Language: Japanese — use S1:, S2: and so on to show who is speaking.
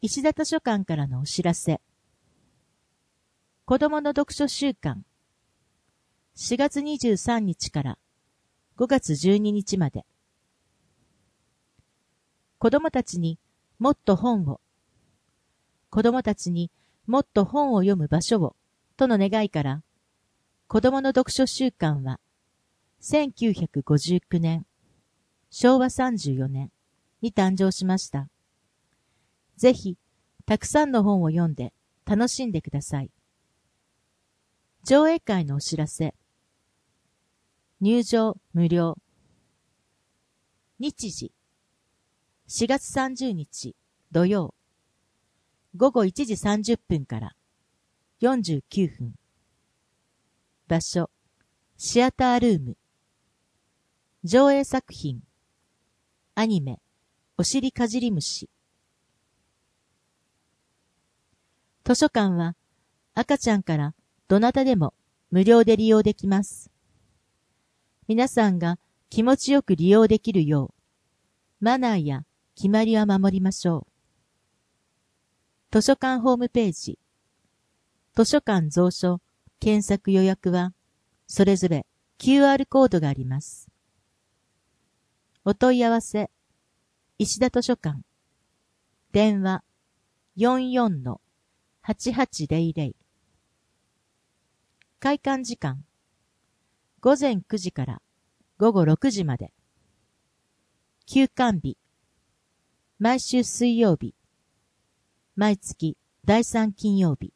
S1: 石田図書館からのお知らせ。子供の読書週間。4月23日から5月12日まで。子供たちにもっと本を、子供たちにもっと本を読む場所を、との願いから、子供の読書週間は、1959年、昭和34年に誕生しました。ぜひ、たくさんの本を読んで楽しんでください。上映会のお知らせ。入場無料。日時。4月30日土曜。午後1時30分から49分。場所。シアタールーム。上映作品。アニメ。おしりかじり虫。図書館は赤ちゃんからどなたでも無料で利用できます。皆さんが気持ちよく利用できるよう、マナーや決まりは守りましょう。図書館ホームページ、図書館蔵書検索予約は、それぞれ QR コードがあります。お問い合わせ、石田図書館、電話 44-8800。開館時間、午前9時から午後6時まで。休館日、毎週水曜日、毎月第3金曜日。